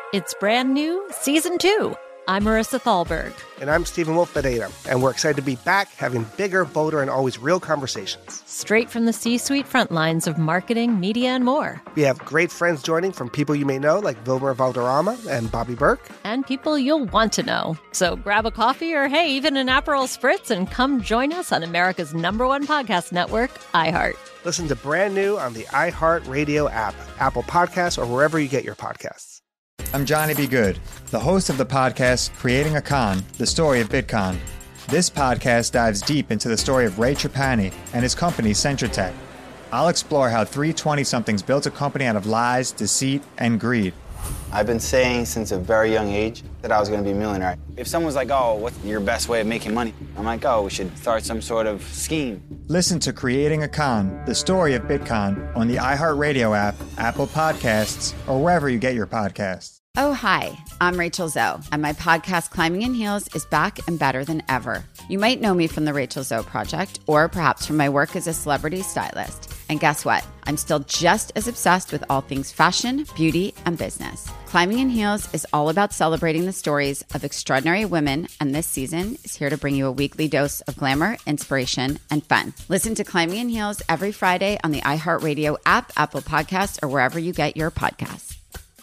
It's brand new, Season 2. I'm Marissa Thalberg. And I'm Stephen Wolf Bedeta, and we're excited to be back having bigger, bolder, and always real conversations. Straight from the C-suite front lines of marketing, media, and more. We have great friends joining from people you may know, like Wilmer Valderrama and Bobby Burke. And people you'll want to know. So grab a coffee or, hey, even an Aperol Spritz and come join us on America's #1 podcast network, iHeart. Listen to Brand New on the iHeart Radio app, Apple Podcasts, or wherever you get your podcasts. I'm Johnny B. Good, the host of the podcast Creating a Con, the story of Bitcoin. This podcast dives deep into the story of Ray Trapani and his company, Centratech. I'll explore how three 20-somethings built a company out of lies, deceit, and greed. I've been saying since a very young age that I was going to be a millionaire. If someone's like, oh, what's your best way of making money? I'm like, oh, we should start some sort of scheme. Listen to Creating a Con, the story of Bitcoin on the iHeartRadio app, Apple Podcasts, or wherever you get your podcasts. Oh, hi, I'm Rachel Zoe, and my podcast, Climbing in Heels, is back and better than ever. You might know me from the Rachel Zoe Project, or perhaps from my work as a celebrity stylist. And guess what? I'm still just as obsessed with all things fashion, beauty, and business. Climbing in Heels is all about celebrating the stories of extraordinary women, and this season is here to bring you a weekly dose of glamour, inspiration, and fun. Listen to Climbing in Heels every Friday on the iHeartRadio app, Apple Podcasts, or wherever you get your podcasts.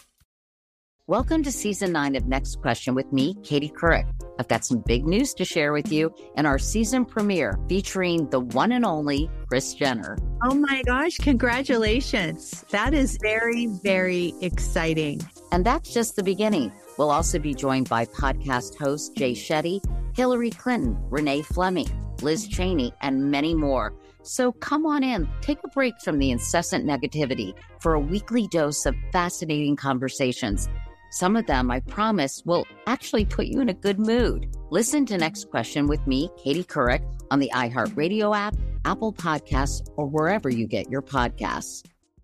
Welcome to Season 9 of Next Question with me, Katie Couric. I've got some big news to share with you in our season premiere featuring the one and only Kris Jenner. Oh my gosh, congratulations. That is very, very exciting. And that's just the beginning. We'll also be joined by podcast host Jay Shetty, Hillary Clinton, Renee Fleming, Liz Cheney, and many more. So come on in, take a break from the incessant negativity for a weekly dose of fascinating conversations. Some of them, I promise, will actually put you in a good mood. Listen to Next Question with me, Katie Couric, on the iHeartRadio app, Apple Podcasts, or wherever you get your podcasts.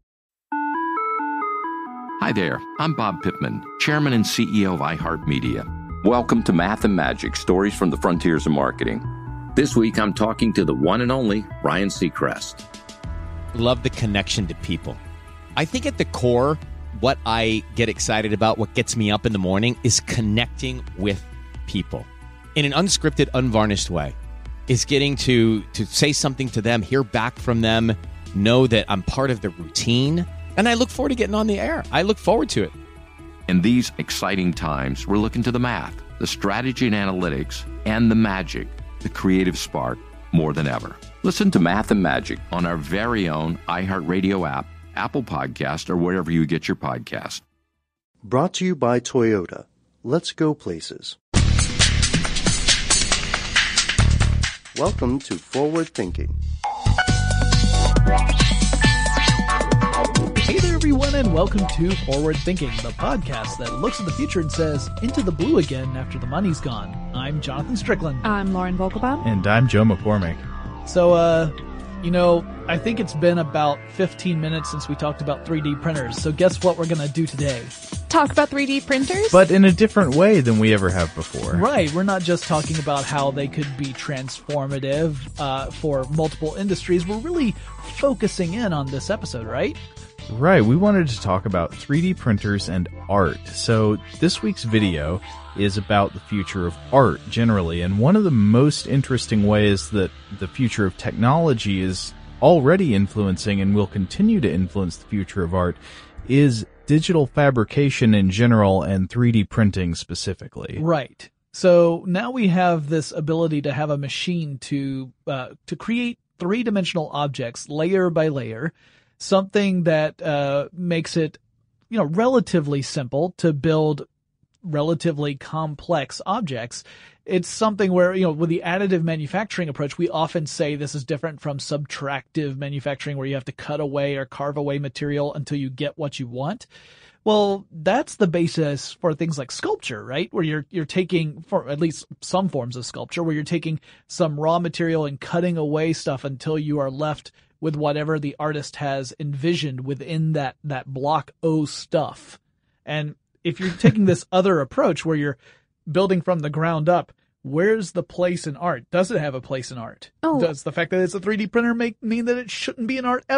Hi there, I'm Bob Pittman, Chairman and CEO of iHeartMedia. Welcome to Math and Magic, Stories from the Frontiers of Marketing. This week, I'm talking to the one and only Ryan Seacrest. Love the connection to people. I think at the core, what I get excited about, what gets me up in the morning, is connecting with people in an unscripted, unvarnished way. Is getting to say something to them, hear back from them, know that I'm part of the routine, and I look forward to getting on the air. I look forward to it. In these exciting times, we're looking to the math, the strategy and analytics, and the magic, the creative spark, more than ever. Listen to Math and Magic on our very own iHeartRadio app, Apple Podcast, or wherever you get your podcast. Brought to you by Toyota. Let's go places. Welcome to Forward Thinking. Hey there, everyone, and welcome to Forward Thinking, the podcast that looks at the future and says, into the blue again after the money's gone. I'm Jonathan Strickland. I'm Lauren Vogelbaum. And I'm Joe McCormick. So, I think it's been about 15 minutes since we talked about 3D printers. So guess what we're going to do today? Talk about 3D printers? But in a different way than we ever have before. Right. We're not just talking about how they could be transformative for multiple industries. We're really focusing in on this episode, right? Right. We wanted to talk about 3D printers and art. So this week's video is about the future of art generally. And one of the most interesting ways that the future of technology is already influencing and will continue to influence the future of art is digital fabrication in general and 3D printing specifically. Right. So now we have this ability to have a machine to create three-dimensional objects layer by layer, something that makes it, relatively simple to build relatively complex objects. It's something where, with the additive manufacturing approach, we often say this is different from subtractive manufacturing where you have to cut away or carve away material until you get what you want. Well, that's the basis for things like sculpture, right? Where you're taking, for at least some forms of sculpture, where you're taking some raw material and cutting away stuff until you are left with whatever the artist has envisioned within that block O stuff. And if you're taking this other approach where you're building from the ground up, where's the place in art? Does it have a place in art? Oh. Does the fact that it's a 3D printer mean that it shouldn't be in art ever?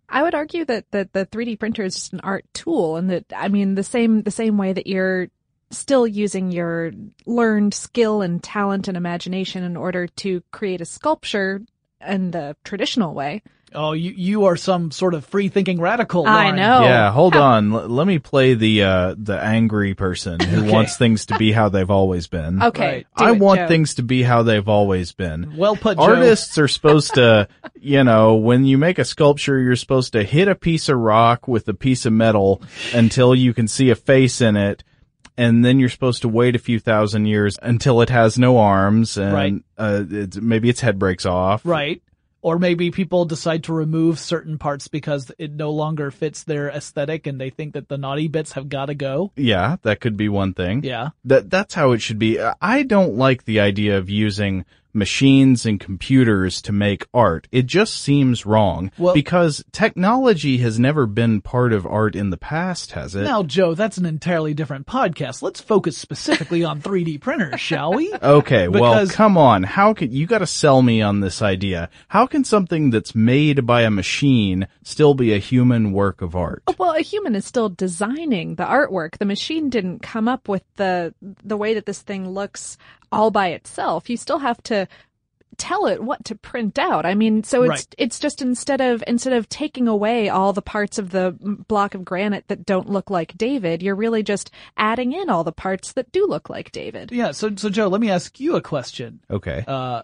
I would argue that the 3D printer is just an art tool, and that, I mean, the same way that you're still using your learned skill and talent and imagination in order to create a sculpture in the traditional way. Oh, you are some sort of free-thinking radical, Lauren. I know. Yeah, hold on. Let me play the angry person who wants things to be how they've always been. Okay. I want Joe. things to be how they've always been. Well put, Joe. Artists are supposed to, when you make a sculpture, you're supposed to hit a piece of rock with a piece of metal until you can see a face in it. And then you're supposed to wait a few thousand years until it has no arms and maybe its head breaks off. Right. Or maybe people decide to remove certain parts because it no longer fits their aesthetic and they think that the naughty bits have got to go. Yeah, that could be one thing. Yeah. That's how it should be. I don't like the idea of using machines and computers to make art. It just seems wrong because technology has never been part of art in the past, has it? Now, Joe, that's an entirely different podcast. Let's focus specifically on 3D printers, shall we? Okay, well, come on. How can you got to sell me on this idea? How can something that's made by a machine still be a human work of art? Well, a human is still designing the artwork. The machine didn't come up with the way that this thing looks all by itself. You still have to tell it what to print out. I mean, so it's just instead of taking away all the parts of the block of granite that don't look like David, you're really just adding in all the parts that do look like David. Yeah. So Joe, let me ask you a question. Okay.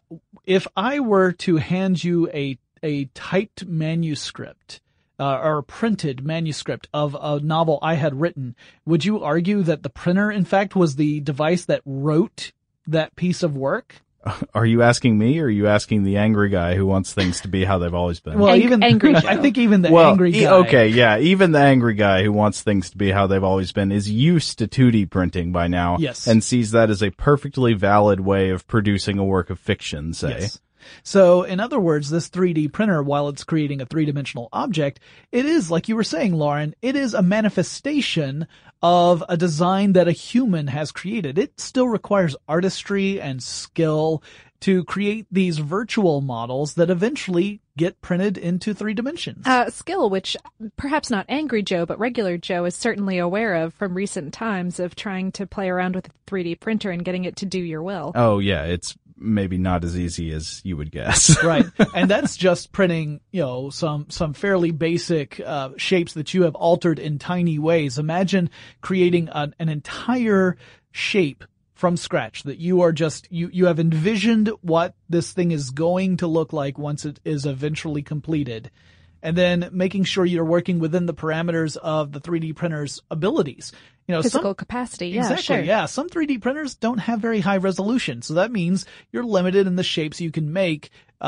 If I were to hand you a typed manuscript, or a printed manuscript of a novel I had written, would you argue that the printer, in fact, was the device that wrote that piece of work? Are you asking me, or are you asking the angry guy who wants things to be how they've always been? Well, angry I think even the angry guy. Okay, yeah, even the angry guy who wants things to be how they've always been is used to 2D printing by now. Yes. And sees that as a perfectly valid way of producing a work of fiction, say. Yes. So, in other words, this 3D printer, while it's creating a three-dimensional object, it is, like you were saying, Lauren, it is a manifestation of a design that a human has created. It still requires artistry and skill to create these virtual models that eventually get printed into 3 dimensions. Skill, which perhaps not angry Joe, but regular Joe is certainly aware of from recent times of trying to play around with a 3D printer and getting it to do your will. Oh, yeah, it's maybe not as easy as you would guess. Right. And that's just printing, some fairly basic shapes that you have altered in tiny ways. Imagine creating an entire shape from scratch that you are just, you have envisioned what this thing is going to look like once it is eventually completed. And then making sure you're working within the parameters of the 3D printer's abilities. Physical capacity, yeah, exactly, sure. Yeah, some 3D printers don't have very high resolution, so that means you're limited in the shapes you can make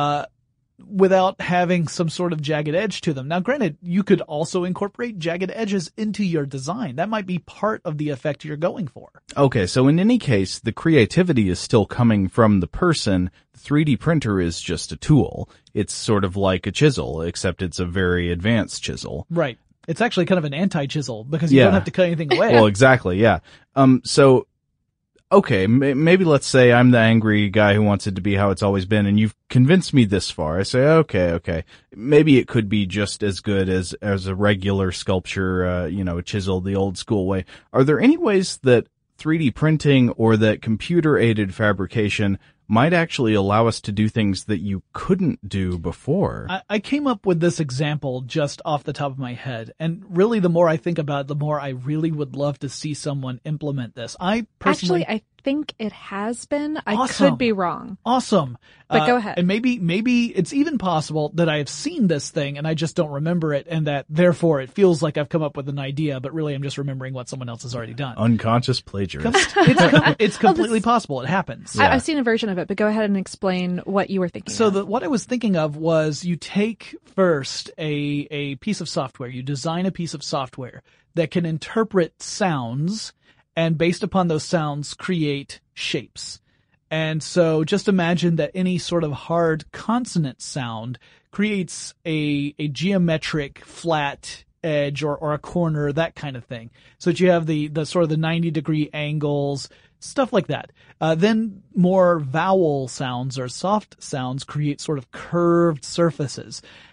without having some sort of jagged edge to them. Now, granted, you could also incorporate jagged edges into your design. That might be part of the effect you're going for. Okay, so in any case, the creativity is still coming from the person. The 3D printer is just a tool. It's sort of like a chisel, except it's a very advanced chisel. Right. It's actually kind of an anti-chisel because you don't have to cut anything away. Well, exactly, yeah. So, okay, maybe let's say I'm the angry guy who wants it to be how it's always been, and you've convinced me this far. I say, okay. Maybe it could be just as good as a regular sculpture, chisel the old school way. Are there any ways that 3D printing or that computer-aided fabrication might actually allow us to do things that you couldn't do before? I came up with this example just off the top of my head, and really the more I think about it, the more I really would love to see someone implement this. I personally... Actually, I think it has been. I Awesome. could be wrong. Awesome. But go ahead. And maybe it's even possible that I have seen this thing and I just don't remember it, and that therefore it feels like I've come up with an idea, but really I'm just remembering what someone else has already done. Unconscious plagiarism. It's completely possible. It happens. Yeah. I've seen a version of it, but go ahead and explain what you were thinking of. What I was thinking of was you take first a piece of software, you design a piece of software that can interpret sounds, and based upon those sounds create shapes. And so just imagine that any sort of hard consonant sound creates a geometric flat edge or a corner, that kind of thing. So that you have the sort of the 90-degree angles, stuff like that. Then more vowel sounds or soft sounds create sort of curved surfaces.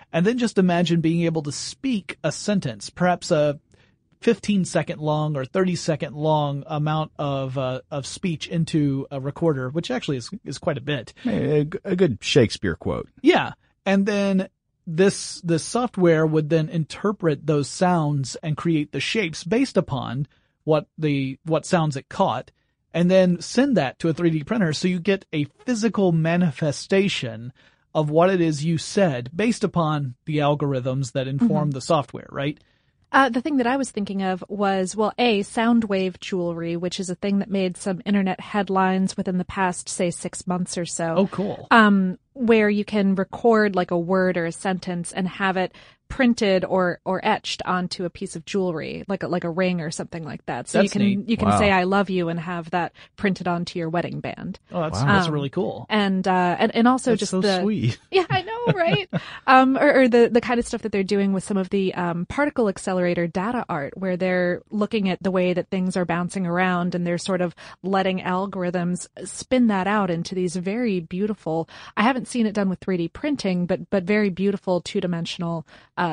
And then just imagine being able to speak a sentence, perhaps a 15-second long or 30-second long amount of speech into a recorder, which actually is quite a bit. A good Shakespeare quote. Yeah. And then this software would then interpret those sounds and create the shapes based upon what sounds it caught, and then send that to a 3D printer so you get a physical manifestation of what it is you said based upon the algorithms that inform the software, right? The thing that I was thinking of was, Soundwave jewelry, which is a thing that made some internet headlines within the past, say, 6 months or so. Oh, cool. Where you can record like a word or a sentence and have it printed or etched onto a piece of jewelry, like a ring or something like that. So That's neat. you can say "I love you" and have that printed onto your wedding band. Oh, that's really cool. And also That's just so sweet. Yeah, I know, right? Or the kind of stuff that they're doing with some of the particle accelerator data art, where they're looking at the way that things are bouncing around and they're sort of letting algorithms spin that out into these very beautiful, I haven't seen it done with 3D printing, but very beautiful two-dimensional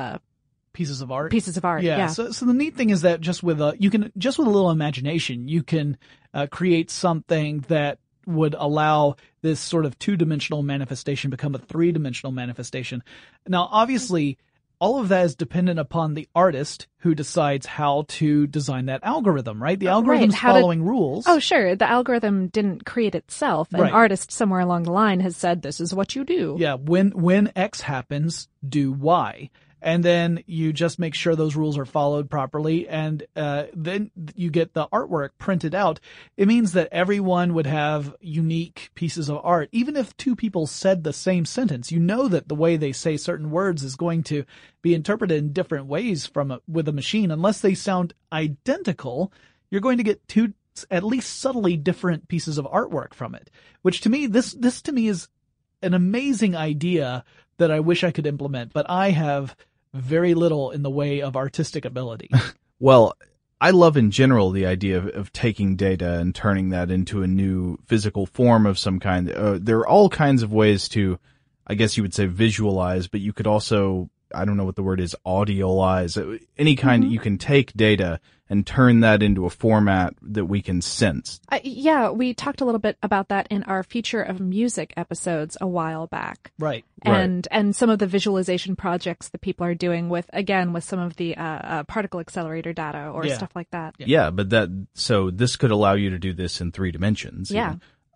pieces of art. Yeah. So the neat thing is that just with a little imagination, you can create something that would allow this sort of two-dimensional manifestation become a three-dimensional manifestation. Now, obviously, all of that is dependent upon the artist who decides how to design that algorithm, right? The algorithm's following rules. Oh, sure. The algorithm didn't create itself. An artist somewhere along the line has said, this is what you do. Yeah. When X happens, do Y. And then you just make sure those rules are followed properly, and then you get the artwork printed out. It means that everyone would have unique pieces of art. Even if two people said the same sentence, you know that the way they say certain words is going to be interpreted in different ways with a machine. Unless they sound identical, you're going to get two at least subtly different pieces of artwork from it. Which to me, this to me is an amazing idea that I wish I could implement, but I have very little in the way of artistic ability. Well, I love in general the idea of taking data and turning that into a new physical form of some kind. There are all kinds of ways to, I guess you would say, visualize, but you could also, I don't know what the word is, audiolize. Any kind, you can take data and turn that into a format that we can sense. Yeah, we talked a little bit about that in our Future of Music episodes a while back. Right. And some of the visualization projects that people are doing with some of the particle accelerator data or stuff like that. Yeah, but so this could allow you to do this in 3 dimensions. Yeah.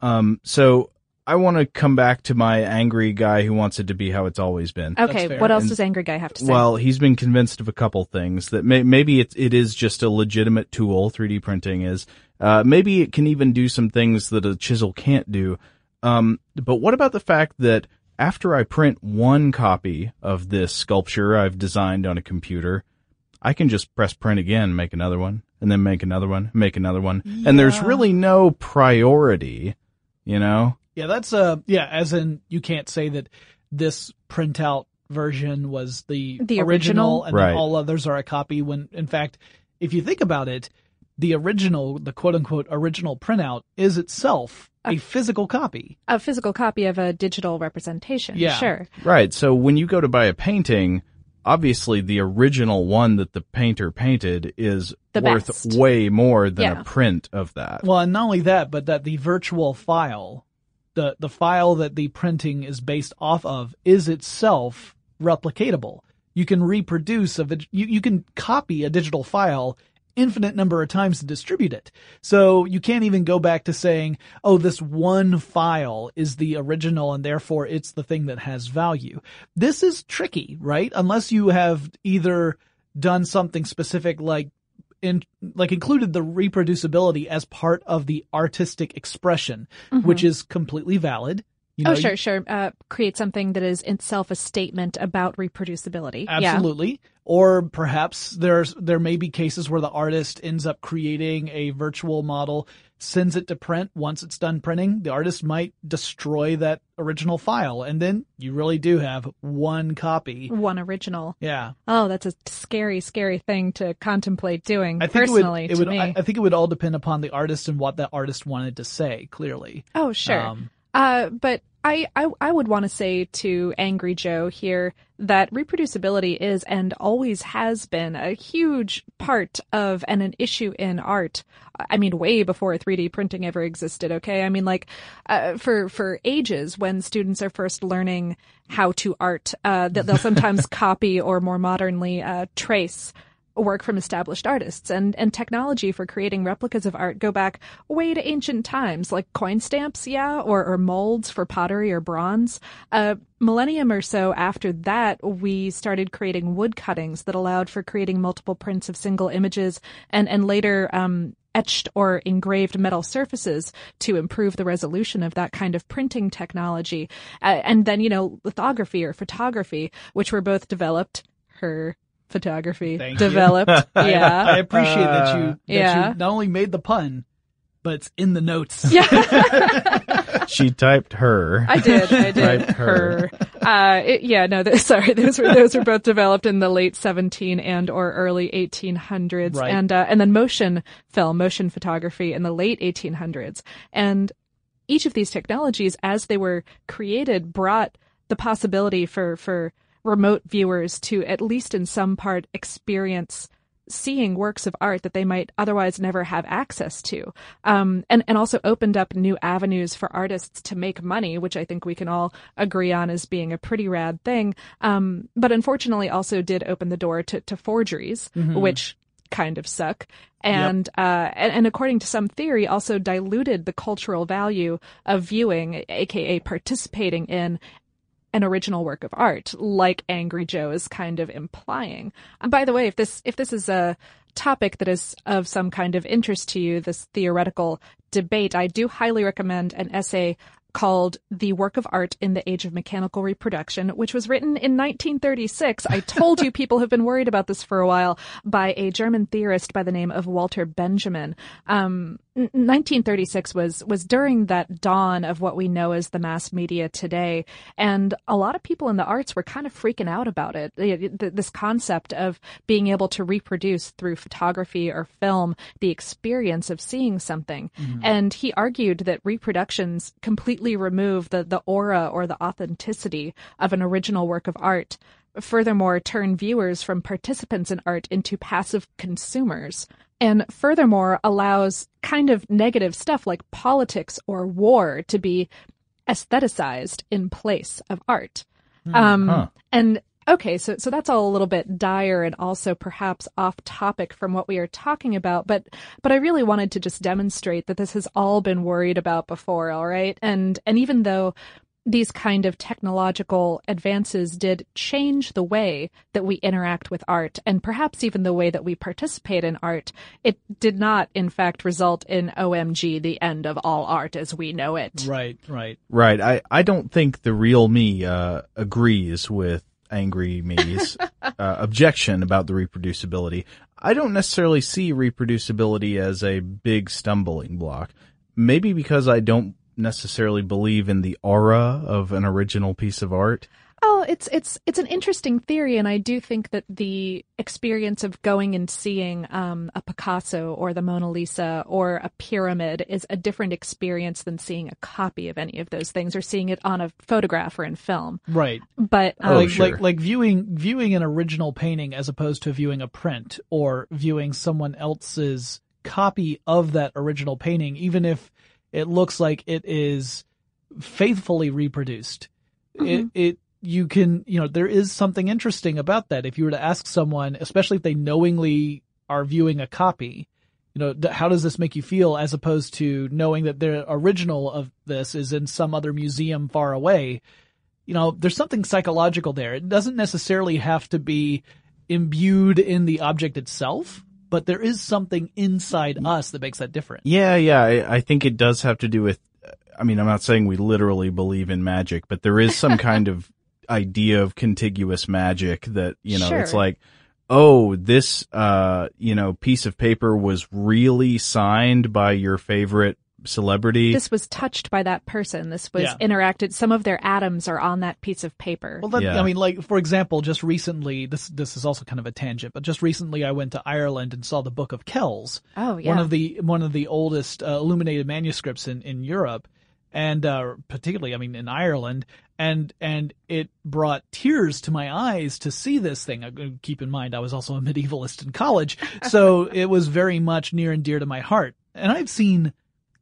So I want to come back to my angry guy who wants it to be how it's always been. Okay, what else does angry guy have to say? Well, he's been convinced of a couple things, that maybe it is just a legitimate tool, 3D printing is. Maybe it can even do some things that a chisel can't do. But what about the fact that after I print one copy of this sculpture I've designed on a computer, I can just press print again, make another one, and then make another one, make another one. Yeah. And there's really no priority, you know? Yeah, that's as in you can't say that this printout version was the original and then all others are a copy, when in fact, if you think about it, the quote unquote original printout is itself a physical copy. A physical copy of a digital representation. Yeah. Sure. Right. So when you go to buy a painting, obviously the original one that the painter painted is worth way more than a print of that. Well, and not only that, but that the virtual file, the file that the printing is based off of, is itself replicatable. You can reproduce you can copy a digital file infinite number of times to distribute it. So you can't even go back to saying, oh, this one file is the original and therefore it's the thing that has value. This is tricky, right? Unless you have either done something specific like included the reproducibility as part of the artistic expression, which is completely valid. You know, sure. Create something that is itself a statement about reproducibility. Absolutely. Yeah. Or perhaps there may be cases where the artist ends up creating a virtual model, sends it to print. Once it's done printing, the artist might destroy that original file, and then you really do have one copy. One original. Yeah. Oh, that's a scary, scary thing to contemplate doing, I think personally, I think it would all depend upon the artist and what that artist wanted to say, clearly. Oh, sure. But I would want to say to Angry Joe here that reproducibility is and always has been a huge part of and an issue in art. I mean, way before 3D printing ever existed, okay? I mean, like, for ages, when students are first learning how to art, they'll sometimes copy or more modernly trace work from established artists, and technology for creating replicas of art go back way to ancient times, like coin stamps, or molds for pottery or bronze. Millennium or so after that, we started creating wood cuttings that allowed for creating multiple prints of single images, and later etched or engraved metal surfaces to improve the resolution of that kind of printing technology. And then, lithography or photography, which were both developed. Photography developed. Yeah. I appreciate that you not only made the pun, but it's in the notes. Yeah. She typed her. I did. Typed her. Those were both developed in the late 17 and or early 1800s. Right. And then motion photography in the late 1800s. And each of these technologies, as they were created, brought the possibility for remote viewers to, at least in some part, experience seeing works of art that they might otherwise never have access to, and also opened up new avenues for artists to make money, which I think we can all agree on as being a pretty rad thing, but unfortunately also did open the door to forgeries, which kind of suck, and according to some theory also diluted the cultural value of viewing, aka participating in, an original work of art, like Angry Joe is kind of implying. And by the way, if this is a topic that is of some kind of interest to you, this theoretical debate, I do highly recommend an essay called The Work of Art in the Age of Mechanical Reproduction, which was written in 1936. I told you people have been worried about this for a while, by a German theorist by the name of Walter Benjamin. 1936 was during that dawn of what we know as the mass media today, and a lot of people in the arts were kind of freaking out about it. This concept of being able to reproduce through photography or film the experience of seeing something. And he argued that reproductions completely remove the aura or the authenticity of an original work of art. Furthermore, turn viewers from participants in art into passive consumers. And furthermore, allows kind of negative stuff like politics or war to be aestheticized in place of art. And okay, so that's all a little bit dire and also perhaps off topic from what we are talking about, but I really wanted to just demonstrate that this has all been worried about before, all right? And even though these kind of technological advances did change the way that we interact with art and perhaps even the way that we participate in art, it did not, in fact, result in OMG, the end of all art as we know it. Right. I don't think the real me agrees with Angry Me's objection about the reproducibility. I don't necessarily see reproducibility as a big stumbling block. Maybe because I don't necessarily believe in the aura of an original piece of art. Oh, it's an interesting theory, and I do think that the experience of going and seeing a Picasso or the Mona Lisa or a pyramid is a different experience than seeing a copy of any of those things or seeing it on a photograph or in film. Right. But like viewing an original painting as opposed to viewing a print or viewing someone else's copy of that original painting, even if it looks like it is faithfully reproduced. You can, there is something interesting about that. If you were to ask someone, especially if they knowingly are viewing a copy, how does this make you feel, as opposed to knowing that the original of this is in some other museum far away? There's something psychological there. It doesn't necessarily have to be imbued in the object itself, but there is something inside us that makes that different. Yeah. I think it does have to do with, I'm not saying we literally believe in magic, but there is some kind of idea of contiguous magic that, Sure. It's like, oh, this, piece of paper was really signed by your favorite celebrity. This was touched by that person. This was interacted. Some of their atoms are on that piece of paper. Well, for example, just recently, this is also kind of a tangent, but just recently I went to Ireland and saw the Book of Kells. Oh, yeah. One of the oldest illuminated manuscripts in Europe. and particularly, I mean, in Ireland, and it brought tears to my eyes to see this thing. Keep in mind, I was also a medievalist in college, so it was very much near and dear to my heart. And I've seen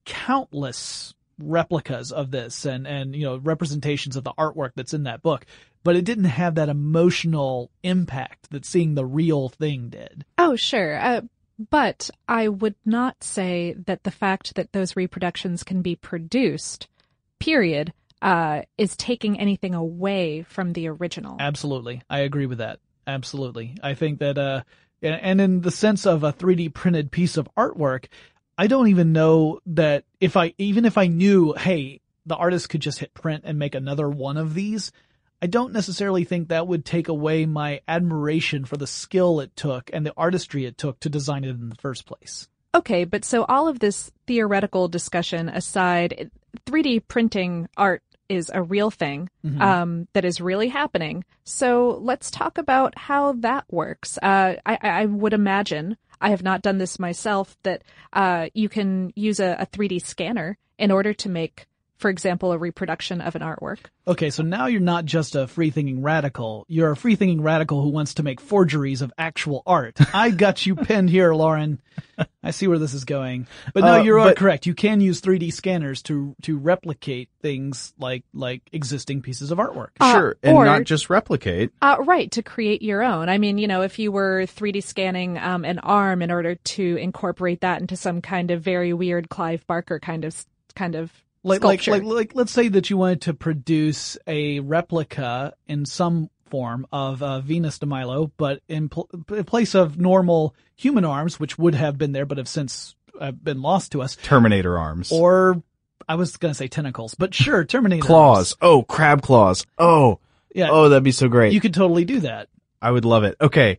countless replicas of this and representations of the artwork that's in that book, but it didn't have that emotional impact that seeing the real thing did. Oh, sure. But I would not say that the fact that those reproductions can be produced, period, is taking anything away from the original. Absolutely. I agree with that. Absolutely. I think that, and in the sense of a 3D printed piece of artwork, I don't even know that even if I knew, hey, the artist could just hit print and make another one of these, I don't necessarily think that would take away my admiration for the skill it took and the artistry it took to design it in the first place. Okay, but so all of this theoretical discussion aside, 3D printing art is a real thing that is really happening. So let's talk about how that works. I would imagine, I have not done this myself, that you can use a 3D scanner in order to make, for example, a reproduction of an artwork. Okay, so now you're not just a free-thinking radical. You're a free-thinking radical who wants to make forgeries of actual art. I got you pinned here, Lauren. I see where this is going. But no, you're correct. You can use 3D scanners to replicate things like existing pieces of artwork. Sure, and not just replicate. Right, to create your own. I mean, if you were 3D scanning an arm in order to incorporate that into some kind of very weird Clive Barker kind of sculpture. Like, let's say that you wanted to produce a replica in some form of Venus de Milo, but in place of normal human arms, which would have been there but have since been lost to us. Terminator arms. Or, I was going to say tentacles, but sure, Terminator claws. arms. Oh, crab claws. Oh. Yeah. Oh, that'd be so great. You could totally do that. I would love it. Okay.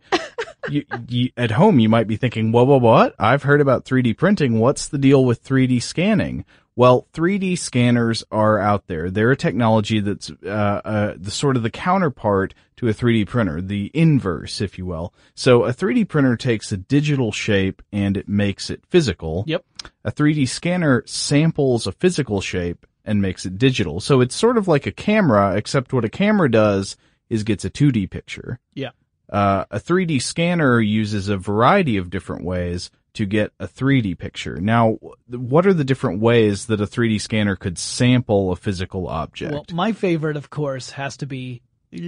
you at home, you might be thinking, what? I've heard about 3D printing. What's the deal with 3D scanning? Well, 3D scanners are out there. They're a technology that's the sort of the counterpart to a 3D printer, the inverse, if you will. So a 3D printer takes a digital shape and it makes it physical. Yep. A 3D scanner samples a physical shape and makes it digital. So it's sort of like a camera, except what a camera does is gets a 2D picture. Yeah. A 3D scanner uses a variety of different ways to get a 3D picture. Now, what are the different ways that a 3D scanner could sample a physical object? Well, my favorite, of course, has to be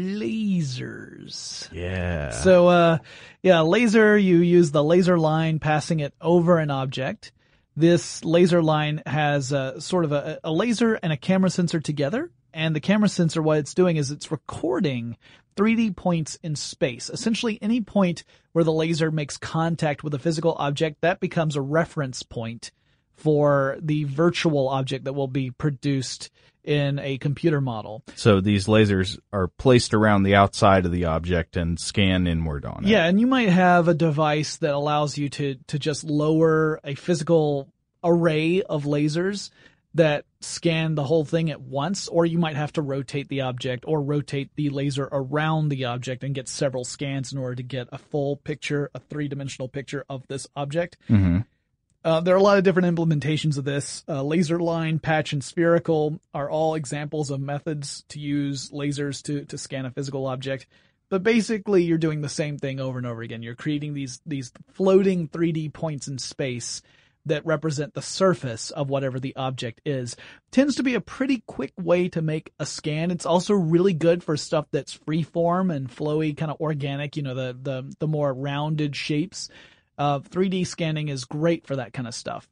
lasers. Yeah. So, laser, you use the laser line passing it over an object. This laser line has sort of a laser and a camera sensor together. And the camera sensor, what it's doing is it's recording 3D points in space. Essentially, any point where the laser makes contact with a physical object, that becomes a reference point for the virtual object that will be produced in a computer model. So these lasers are placed around the outside of the object and scan inward on it. Yeah, and you might have a device that allows you to just lower a physical array of lasers that scan the whole thing at once, or you might have to rotate the object or rotate the laser around the object and get several scans in order to get a full picture, a three-dimensional picture of this object. Mm-hmm. There are a lot of different implementations of this. Laser line, patch, and spherical are all examples of methods to use lasers to scan a physical object. But basically, you're doing the same thing over and over again. You're creating these floating 3D points in space that represent the surface of whatever the object is. Tends to be a pretty quick way to make a scan. It's also really good for stuff that's freeform and flowy, kind of organic, the more rounded shapes. 3D scanning is great for that kind of stuff.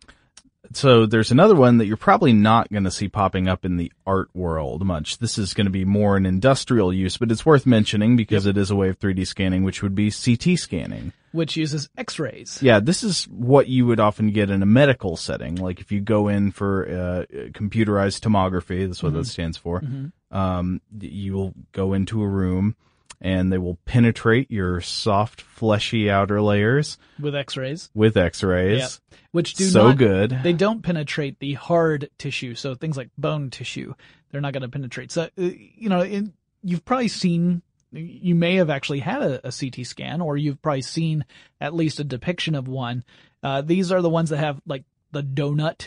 So there's another one that you're probably not going to see popping up in the art world much. This is going to be more an industrial use, but it's worth mentioning because it is a way of 3D scanning, which would be CT scanning. Which uses X-rays. Yeah, this is what you would often get in a medical setting. Like if you go in for computerized tomography, that's what that stands for. Mm-hmm. You will go into a room and they will penetrate your soft, fleshy outer layers. With X-rays. Yeah. Which do so not, good. They don't penetrate the hard tissue, so things like bone tissue, they're not going to penetrate. So, you've probably seen, you may have actually had a CT scan, or you've probably seen at least a depiction of one. These are the ones that have like the donut,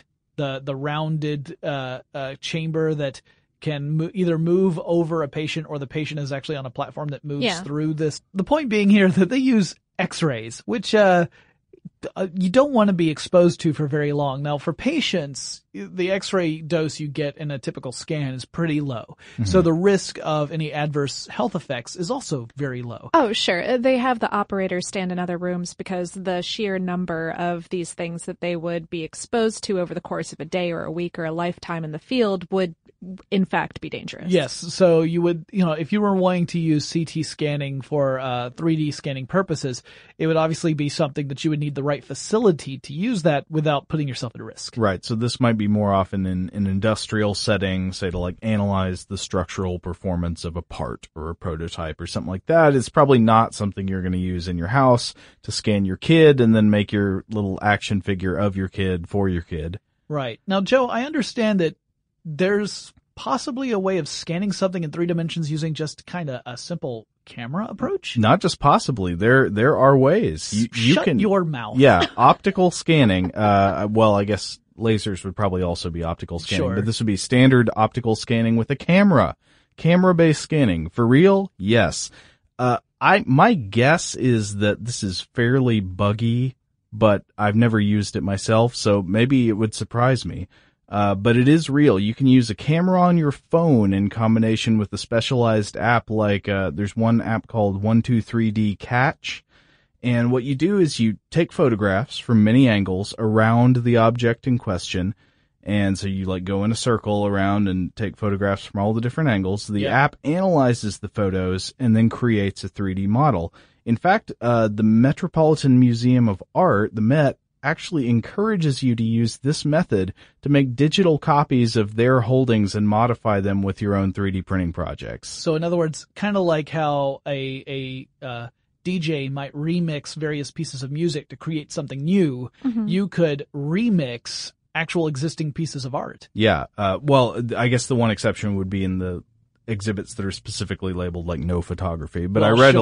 the rounded chamber that can either move over a patient, or the patient is actually on a platform that moves through this. The point being here that they use X-rays, which you don't want to be exposed to for very long. Now, for patients, the X-ray dose you get in a typical scan is pretty low. Mm-hmm. So the risk of any adverse health effects is also very low. Oh, sure. They have the operators stand in other rooms because the sheer number of these things that they would be exposed to over the course of a day or a week or a lifetime in the field would in fact be dangerous. Yes. So you would, if you were wanting to use CT scanning for 3D scanning purposes, it would obviously be something that you would need the right facility to use that without putting yourself at risk. Right. So this might be more often in an industrial setting, say to like analyze the structural performance of a part or a prototype or something like that. It's probably not something you're going to use in your house to scan your kid and then make your little action figure of your kid for your kid. Right. Now, Joe, I understand that there's possibly a way of scanning something in 3 dimensions using just kind of a simple camera approach? Not just possibly. There are ways. You Shut can, your mouth. Yeah, optical scanning. Well, I guess lasers would probably also be optical scanning, Sure. but this would be standard optical scanning with a camera. Camera-based scanning. For real? Yes. My guess is that this is fairly buggy, but I've never used it myself, so maybe it would surprise me. But it is real. You can use a camera on your phone in combination with a specialized app like, there's one app called 123D Catch. And what you do is you take photographs from many angles around the object in question. And so you like go in a circle around and take photographs from all the different angles. The app analyzes the photos and then creates a 3D model. In fact, the Metropolitan Museum of Art, the Met, actually encourages you to use this method to make digital copies of their holdings and modify them with your own 3D printing projects. So in other words, kind of like how a DJ might remix various pieces of music to create something new, you could remix actual existing pieces of art. Yeah. Well, I guess the one exception would be in the exhibits that are specifically labeled like no photography. But I read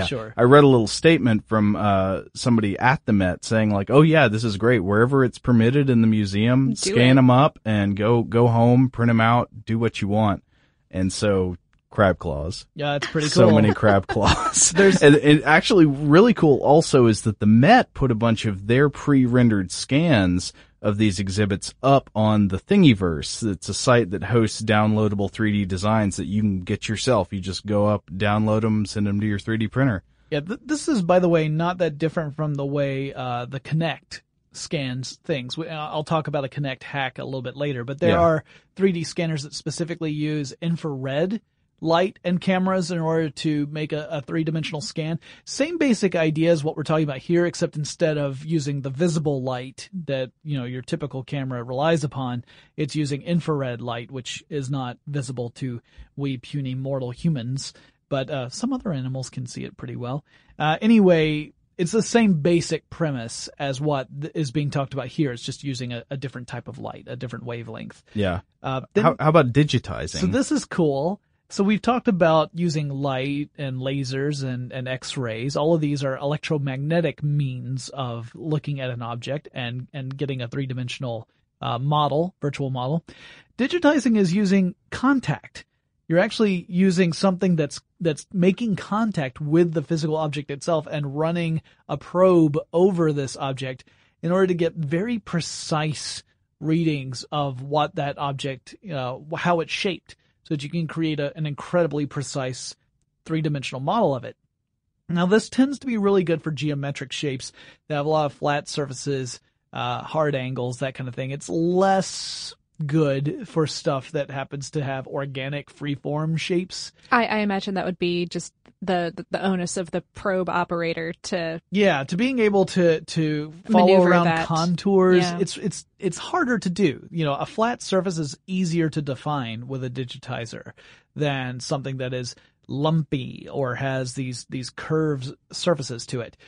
I read a little statement from somebody at the Met saying like, "Oh yeah, this is great. Wherever it's permitted in the museum, scan them up and go home, print them out, do what you want." And so crab claws. Yeah, it's pretty cool. So many crab claws. And actually really cool also is that the Met put a bunch of their pre-rendered scans of these exhibits up on the Thingiverse. It's a site that hosts downloadable 3D designs that you can get yourself. You just go up, download them, send them to your 3D printer. Yeah, this is, by the way, not that different from the way the Kinect scans things. I'll talk about a Kinect hack a little bit later, but there are 3D scanners that specifically use infrared light and cameras in order to make a 3-dimensional scan. Same basic idea as what we're talking about here, except instead of using the visible light that, your typical camera relies upon, it's using infrared light, which is not visible to we puny mortal humans, but some other animals can see it pretty well. Anyway, it's the same basic premise as what is being talked about here. It's just using a different type of light, a different wavelength. Yeah. How about digitizing? So this is cool. So we've talked about using light and lasers and X-rays. All of these are electromagnetic means of looking at an object and getting a 3-dimensional model, virtual model. Digitizing is using contact. You're actually using something that's making contact with the physical object itself and running a probe over this object in order to get very precise readings of what that object, how it's shaped, so that you can create an incredibly precise 3-dimensional model of it. Now, this tends to be really good for geometric shapes that have a lot of flat surfaces, hard angles, that kind of thing. It's less good for stuff that happens to have organic freeform shapes. I imagine that would be just the onus of the probe operator to being able to follow around that. Contours. Yeah. It's harder to do. A flat surface is easier to define with a digitizer than something that is lumpy or has these curved surfaces to it.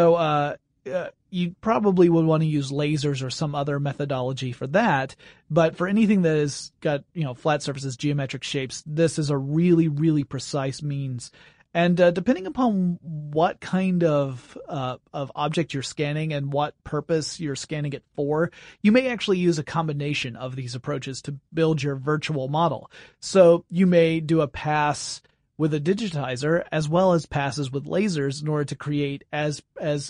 So you probably would want to use lasers or some other methodology for that. But for anything that has got, flat surfaces, geometric shapes, this is a really, really precise means And depending upon what kind of object you're scanning and what purpose you're scanning it for, you may actually use a combination of these approaches to build your virtual model. So you may do a pass with a digitizer as well as passes with lasers in order to create as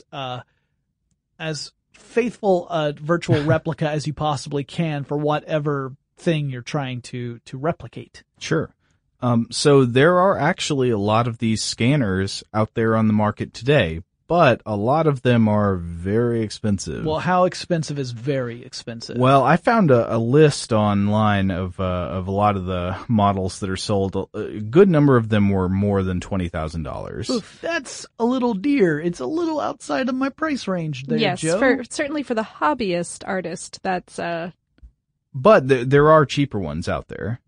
faithful a virtual replica as you possibly can for whatever thing you're trying to replicate. Sure. So there are actually a lot of these scanners out there on the market today, but a lot of them are very expensive. Well, how expensive is very expensive? Well, I found a list online of a lot of the models that are sold. A good number of them were more than $20,000. Oof, that's a little dear. It's a little outside of my price range there, yes, Joe. Certainly for the hobbyist artist, that's But there are cheaper ones out there.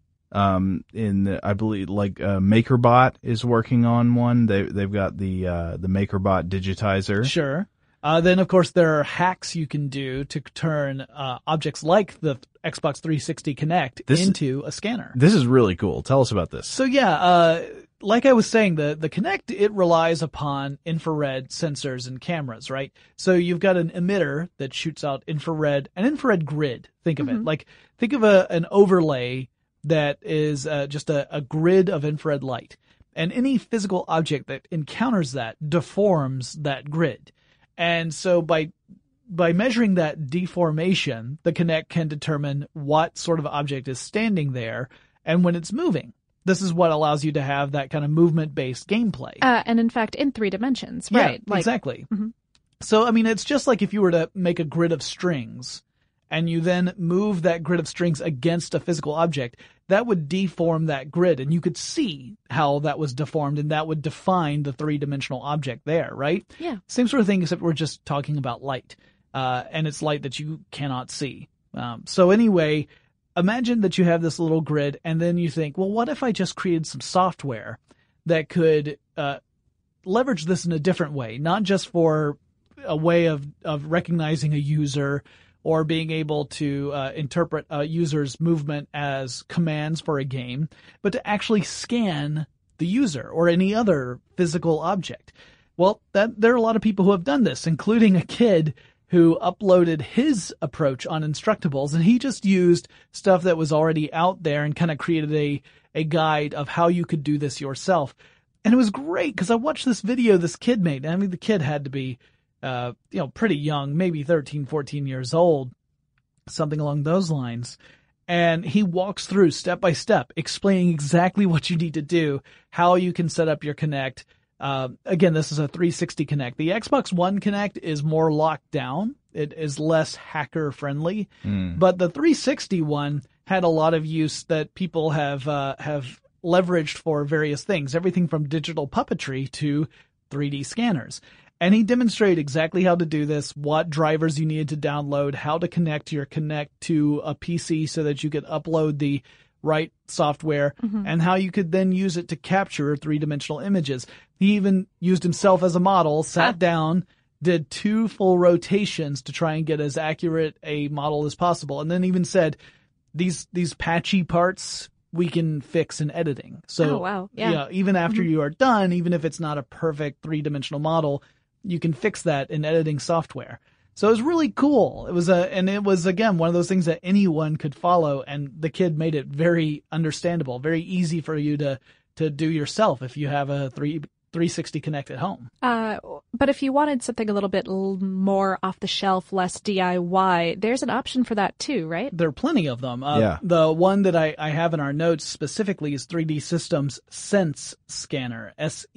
I believe MakerBot is working on one. They've got the MakerBot digitizer. Sure. Then of course there are hacks you can do to turn objects like the Xbox 360 Kinect into a scanner. This is really cool. Tell us about this. So yeah, like I was saying, the Kinect, it relies upon infrared sensors and cameras, right? So you've got an emitter that shoots out an infrared grid. Think of it. Think of an overlay that is just a grid of infrared light. And any physical object that encounters that deforms that grid. And so by measuring that deformation, the Kinect can determine what sort of object is standing there and when it's moving. This is what allows you to have that kind of movement-based gameplay. and in fact, in 3 dimensions, right? Yeah, exactly. So, I mean, it's just like if you were to make a grid of strings and you then move that grid of strings against a physical object, that would deform that grid, and you could see how that was deformed, and that would define the 3-dimensional object there, right? Yeah. Same sort of thing, except we're just talking about light, and it's light that you cannot see. So anyway, imagine that you have this little grid, and then you think, well, what if I just created some software that could leverage this in a different way, not just for a way of recognizing a user or being able to interpret a user's movement as commands for a game, but to actually scan the user or any other physical object. Well, there are a lot of people who have done this, including a kid who uploaded his approach on Instructables, and he just used stuff that was already out there and kind of created a guide of how you could do this yourself. And it was great because I watched this video this kid made. I mean, the kid had to be pretty young, maybe 13, 14 years old, something along those lines. And he walks through step by step, explaining exactly what you need to do, how you can set up your Kinect. Again, this is a 360 Kinect. The Xbox One Kinect is more locked down. It is less hacker friendly, but the 360 one had a lot of use that people have leveraged for various things, everything from digital puppetry to 3D scanners. And he demonstrated exactly how to do this, what drivers you needed to download, how to connect your Kinect to a PC so that you could upload the right software, and how you could then use it to capture 3-dimensional images. He even used himself as a model, sat down, did 2 full rotations to try and get as accurate a model as possible, and then even said, these patchy parts we can fix in editing. So, even after you are done, even if it's not a perfect 3-dimensional model, you can fix that in editing software. So it was really cool. It was again, one of those things that anyone could follow, and the kid made it very understandable, very easy for you to do yourself if you have a 360 Kinect at home. But if you wanted something a little bit more off the shelf, less DIY, there's an option for that too, right? There are plenty of them. Yeah. The one that I have in our notes specifically is 3D Systems Sense Scanner,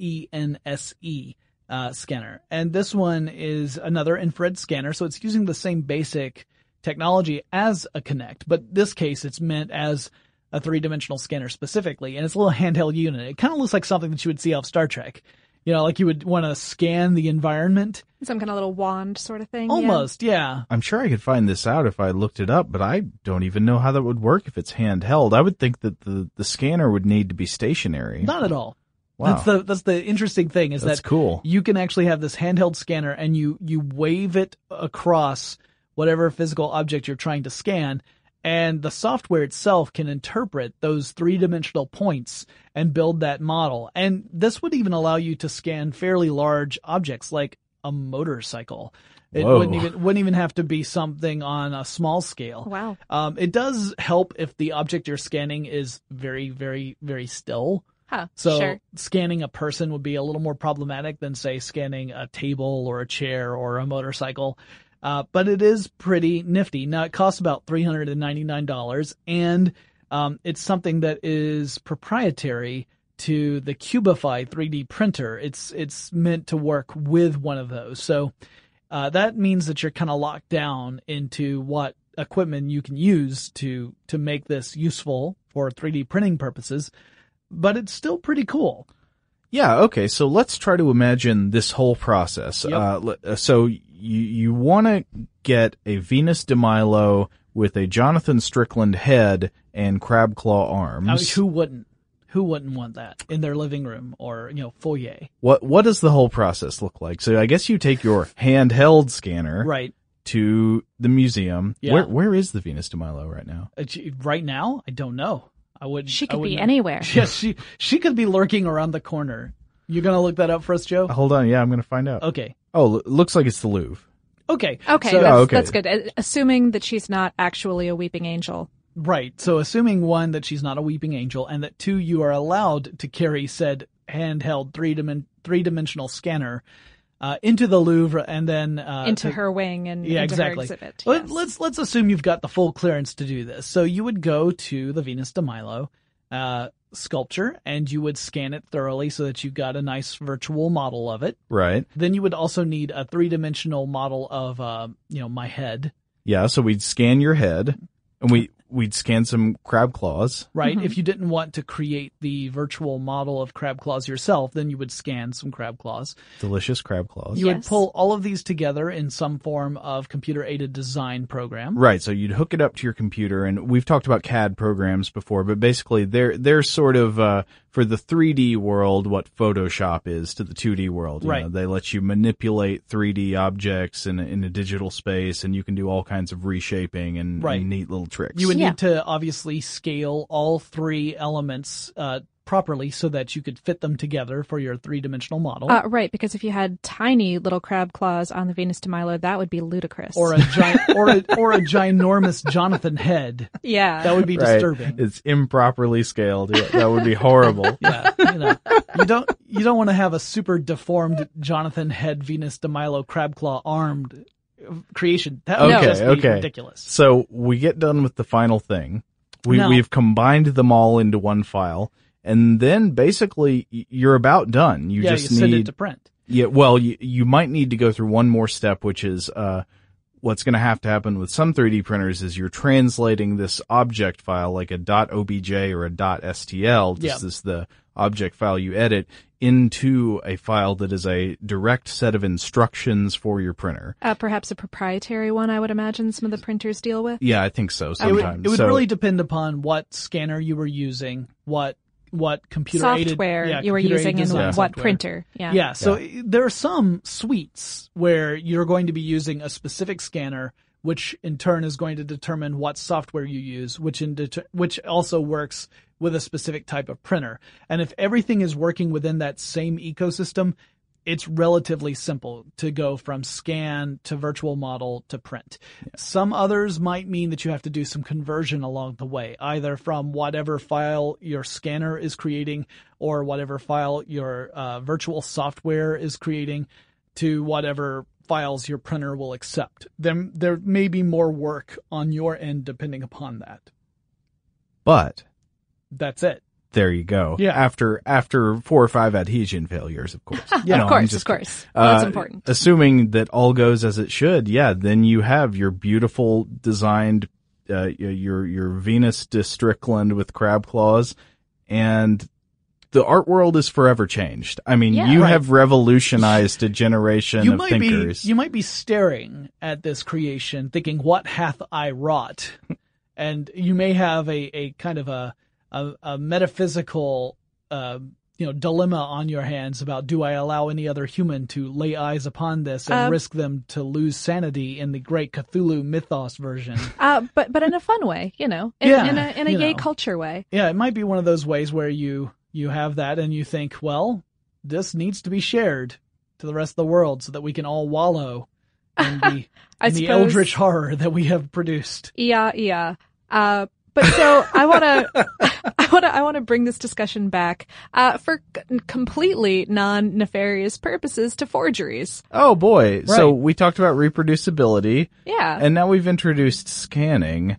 SENSE. Scanner. And this one is another infrared scanner, so it's using the same basic technology as a Kinect, but this case it's meant as a 3-dimensional scanner specifically, and it's a little handheld unit. It kind of looks like something that you would see off Star Trek. Like you would want to scan the environment. Some kind of little wand sort of thing. Almost, yeah. I'm sure I could find this out if I looked it up, but I don't even know how that would work if it's handheld. I would think that the scanner would need to be stationary. Not at all. Wow. That's the interesting thing is that's that cool. You can actually have this handheld scanner and you wave it across whatever physical object you're trying to scan, And the software itself can interpret those three-dimensional points and build that model. And this would even allow you to scan fairly large objects like a motorcycle. It wouldn't even have to be something on a small scale. Wow. It does help if the object you're scanning is very, very, very still. Huh, so sure. scanning a person would be a little more problematic than, say, scanning a table or a chair or a motorcycle. But it is pretty nifty. Now, it costs about $399, and it's something that is proprietary to the Cubify 3D printer. It's meant to work with one of those. So that means that you're kind of locked down into what equipment you can use to make this useful for 3D printing purposes. But it's still pretty cool. Yeah, okay, so let's try to imagine this whole process. Yep. So you want to get a Venus de Milo with a Jonathan Strickland head and crab claw arms. I mean, who wouldn't? Who wouldn't want that in their living room or, foyer? What does the whole process look like? So I guess you take your handheld scanner right to the museum. Yeah. Where is the Venus de Milo right now? Right now, I don't know. She could be anywhere. Yes, she could be lurking around the corner. You gonna look that up for us, Joe? Hold on, yeah, I'm gonna find out. Okay. Oh, looks like it's the Louvre. Okay. Okay, that's good. Assuming that she's not actually a weeping angel. Right. So assuming, one, that she's not a weeping angel, and that, two, you are allowed to carry said handheld three-dimensional scanner into the Louvre and then into her wing and into her exhibit. Yes. Let's assume you've got the full clearance to do this. So you would go to the Venus de Milo sculpture and you would scan it thoroughly so that you've got a nice virtual model of it. Right. Then you would also need a three-dimensional model of my head. Yeah, so we'd scan your head and we'd scan some crab claws. Right. Mm-hmm. If you didn't want to create the virtual model of crab claws yourself, then you would scan some crab claws. Delicious crab claws. You would pull all of these together in some form of computer-aided design program. Right. So you'd hook it up to your computer, and we've talked about CAD programs before, but basically they're sort of, for the 3D world, what Photoshop is to the 2D world. Right. They let you manipulate 3D objects in a digital space, and you can do all kinds of reshaping and neat little tricks. You would need to obviously scale all three elements properly so that you could fit them together for your three-dimensional model. Right, because if you had tiny little crab claws on the Venus de Milo, that would be ludicrous. Or a ginormous Jonathan head. Yeah, that would be disturbing. It's improperly scaled. Yeah, that would be horrible. Yeah, you don't want to have a super deformed Jonathan head Venus de Milo crab claw armed creation. That would just be ridiculous. So we get done with the final thing. We've combined them all into one file, and then basically you're about done. You just need send it to print. Yeah, well, you might need to go through one more step, which is what's going to happen with some 3D printers is you're translating this object file, like a .obj or a .stl, this is the object file you edit, into a file that is a direct set of instructions for your printer. Perhaps a proprietary one, I would imagine some of the printers deal with. Yeah, I think so. Sometimes it would really depend upon what scanner you were using, what computer-aided software you were using, and what printer. Yeah. So there are some suites where you're going to be using a specific scanner, which in turn is going to determine what software you use, which also works with a specific type of printer. And if everything is working within that same ecosystem, it's relatively simple to go from scan to virtual model to print. Yeah. Some others might mean that you have to do some conversion along the way, either from whatever file your scanner is creating or whatever file your virtual software is creating to whatever files your printer will accept. Then there may be more work on your end depending upon that. But that's it. There you go. Yeah. After 4 or 5 adhesion failures, of course. Of course. Well, that's important. Assuming that all goes as it should, then you have your beautiful designed, your Venus de Strickland with crab claws, and the art world is forever changed. I mean, you have revolutionized a generation of thinkers. You might be staring at this creation thinking, what hath I wrought? And you may have a kind of a metaphysical dilemma on your hands about, do I allow any other human to lay eyes upon this and risk them to lose sanity in the great Cthulhu mythos version? But in a fun way, in a gay culture way. Yeah, it might be one of those ways where you have that and you think, well, this needs to be shared to the rest of the world so that we can all wallow in the eldritch horror that we have produced. Yeah. But so I want to bring this discussion back for completely non-nefarious purposes to forgeries. Oh boy. Right. So we talked about reproducibility. Yeah. And now we've introduced scanning.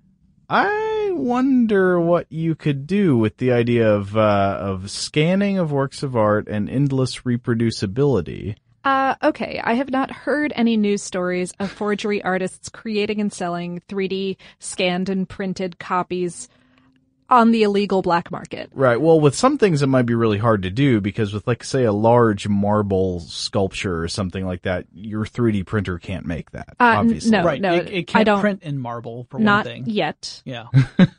I wonder what you could do with the idea of scanning of works of art and endless reproducibility. Okay, I have not heard any news stories of forgery artists creating and selling 3D scanned and printed copies on the illegal black market. Right. Well, with some things it might be really hard to do because with, like, say, a large marble sculpture or something like that, your 3D printer can't make that, obviously. No, it can't print in marble, for one thing. Not yet. Yeah.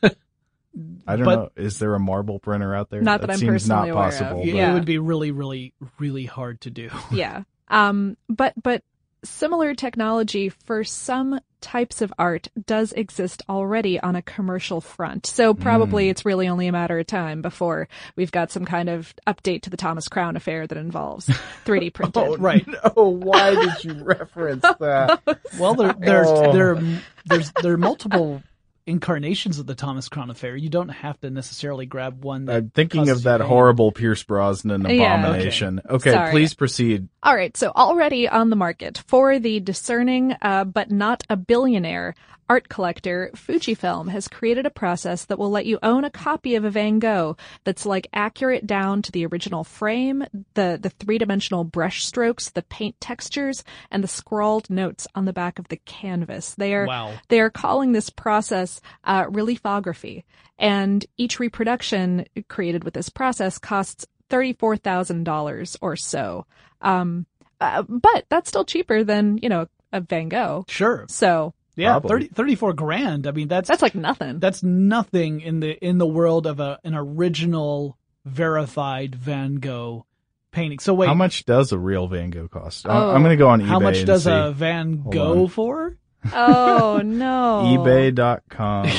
I don't know. Is there a marble printer out there? Not that I'm seems personally not aware possible. of. Yeah. It would be really, really, really hard to do. Yeah. But similar technology for some types of art does exist already on a commercial front. So probably it's really only a matter of time before we've got some kind of update to the Thomas Crown affair that involves 3D printed. Oh, right. No, why did you reference that? Well, there are multiple incarnations of the Thomas Crown affair. You don't have to necessarily grab one that I'm thinking of that horrible Pierce Brosnan abomination. Yeah, okay, sorry. Please proceed. All right, so already on the market for the discerning but not a billionaire art collector, Fujifilm has created a process that will let you own a copy of a Van Gogh that's like accurate down to the original frame, the three-dimensional brush strokes, the paint textures, and the scrawled notes on the back of the canvas. They are calling this process reliefography, and each reproduction created with this process costs $34,000 or so. But that's still cheaper than, a Van Gogh. Sure. So yeah, 34 grand. I mean, that's like nothing. That's nothing in the world of an original verified Van Gogh painting. So wait, how much does a real Van Gogh cost? I'm going to go on eBay. How much does see. A Van Gogh for? Oh no. eBay.com.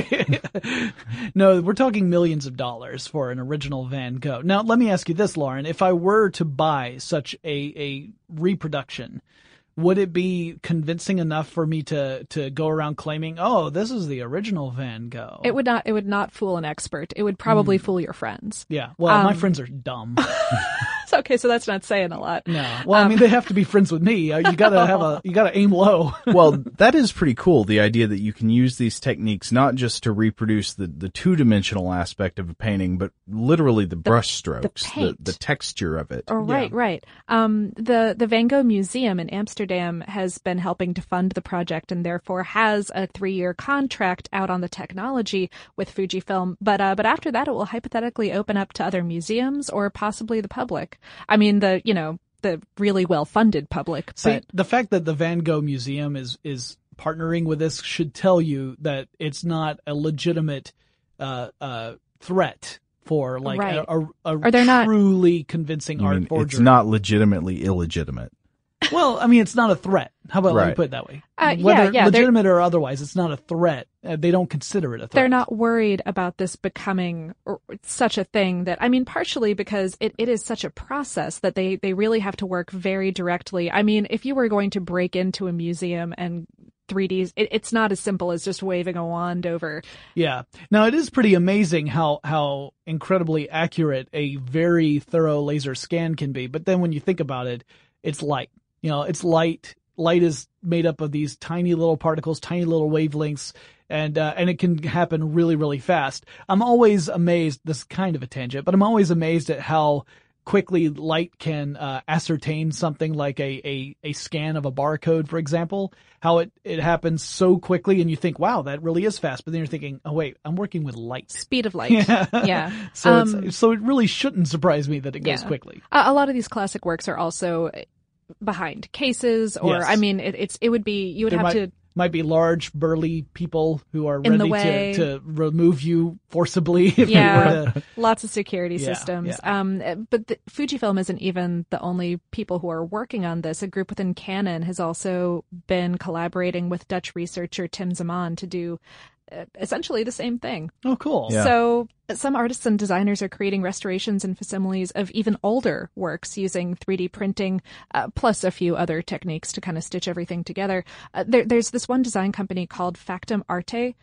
No, we're talking millions of dollars for an original Van Gogh. Now, let me ask you this, Lauren. If I were to buy such a reproduction, would it be convincing enough for me to go around claiming, oh, this is the original Van Gogh? It would not fool an expert. It would probably fool your friends. Yeah. Well, my friends are dumb. Okay, so that's not saying a lot. No. Well, I mean, they have to be friends with me. You gotta aim low. Well, that is pretty cool. The idea that you can use these techniques not just to reproduce the two-dimensional aspect of a painting, but literally the brush strokes, the texture of it. Oh, right, right. The Van Gogh Museum in Amsterdam has been helping to fund the project and therefore has a 3-year contract out on the technology with Fujifilm. But after that, it will hypothetically open up to other museums or possibly the public. I mean, the really well-funded public. See, the fact that the Van Gogh Museum is partnering with this should tell you that it's not a legitimate threat for like a truly convincing art forgery. It's not legitimately illegitimate. Well, I mean, it's not a threat. How about let me put it that way? Whether legitimate or otherwise, it's not a threat. They don't consider it a threat. They're not worried about this becoming such a thing that, I mean, partially because it is such a process that they really have to work very directly. I mean, if you were going to break into a museum and 3Ds, it's not as simple as just waving a wand over. Yeah. Now, it is pretty amazing how incredibly accurate a very thorough laser scan can be. But then when you think about it, it's light. It's light. Light is made up of these tiny little particles, tiny little wavelengths, and it can happen really, really fast. I'm always amazed, this is kind of a tangent, but I'm always amazed at how quickly light can ascertain something like a scan of a barcode, for example, how it happens so quickly and you think, wow, that really is fast. But then you're thinking, oh wait, I'm working with light. Speed of light. Yeah. So it really shouldn't surprise me that it goes quickly. A lot of these classic works are also behind cases or, yes. I mean, it would be, you would have to might be large, burly people who are In the ready way. to remove you forcibly if you were to. Lots of security Yeah, systems. yeah. But Fujifilm isn't even the only people who are working on this. A group within Canon has also been collaborating with Dutch researcher Tim Zaman to do essentially the same thing. Oh, cool. Yeah. So some artists and designers are creating restorations and facsimiles of even older works using 3D printing, plus a few other techniques to kind of stitch everything together. There's this one design company called Factum Arte,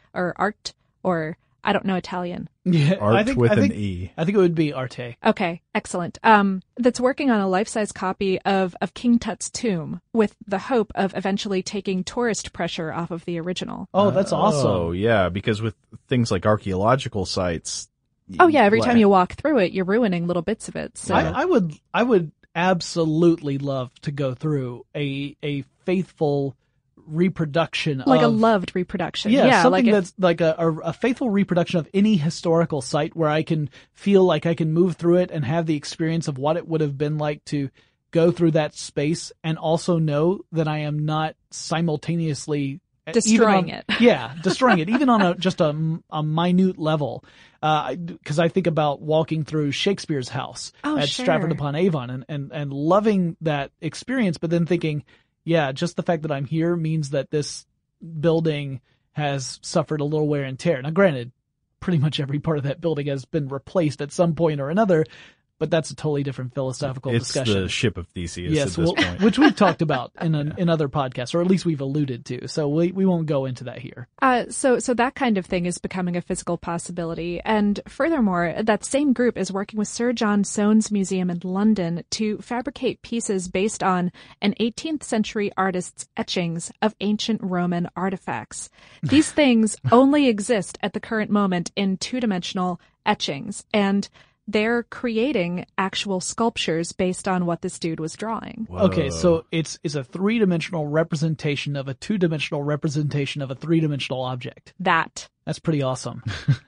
or I don't know Italian. Yeah, Art I think an E. I think it would be Arte. Okay, excellent. That's working on a life-size copy of King Tut's tomb with the hope of eventually taking tourist pressure off of the original. Oh, that's awesome. Oh, yeah, because with things like archaeological sites. Oh yeah, every time you walk through it, you're ruining little bits of it. So I would absolutely love to go through a faithful reproduction like of, a loved reproduction. yeah, something like that's like a faithful reproduction of any historical site where I can feel like I can move through it and have the experience of what it would have been like to go through that space, and also know that I am not simultaneously destroying it. Yeah, destroying it, even on just a minute level. Because I think about walking through Shakespeare's house at sure. Stratford upon Avon and loving that experience, but then thinking, yeah, just the fact that I'm here means that this building has suffered a little wear and tear. Now, granted, pretty much every part of that building has been replaced at some point or another, but that's a totally different philosophical discussion. It's the ship of Theseus yes, at this point. which we've talked about in other podcasts, or at least we've alluded to. So we won't go into that here. So that kind of thing is becoming a physical possibility. And furthermore, that same group is working with Sir John Soane's Museum in London to fabricate pieces based on an 18th century artist's etchings of ancient Roman artifacts. These things only exist at the current moment in two-dimensional etchings, and they're creating actual sculptures based on what this dude was drawing. Whoa. Okay, so it's a three-dimensional representation of a two-dimensional representation of a three-dimensional object. That's pretty awesome.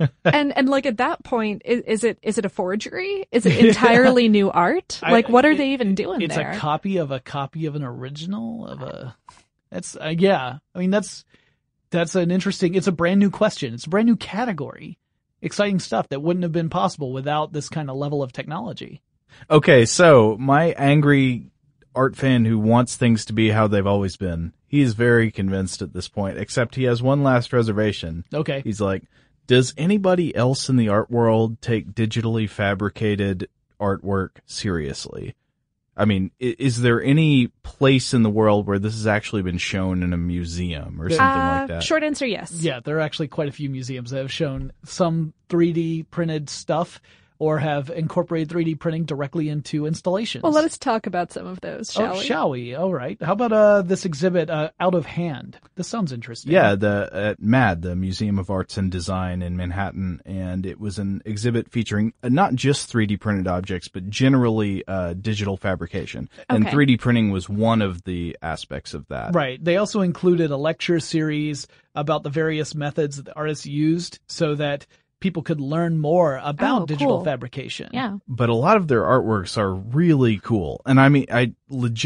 and like at that point, is it a forgery? Is it entirely new art? Like, what are they even doing it's there? It's a copy of an original of a. That's yeah. I mean, that's an interesting. It's a brand new question. It's a brand new category. Exciting stuff that wouldn't have been possible without this kind of level of technology. Okay, so my angry art fan who wants things to be how they've always been, he's very convinced at this point, except he has one last reservation. Okay. He's like, does anybody else in the art world take digitally fabricated artwork seriously? I mean, is there any place in the world where this has actually been shown in a museum or something like that? Short answer, yes. Yeah, there are actually quite a few museums that have shown some 3D printed stuff or have incorporated 3D printing directly into installations. Well, let us talk about some of those, shall we? Shall we? All right. How about this exhibit, Out of Hand? This sounds interesting. Yeah, at MAD, the Museum of Arts and Design in Manhattan, and it was an exhibit featuring not just 3D printed objects, but generally digital fabrication. And 3D printing was one of the aspects of that. Right. They also included a lecture series about the various methods that the artists used so that people could learn more about digital fabrication. Yeah. But a lot of their artworks are really cool. And I mean, I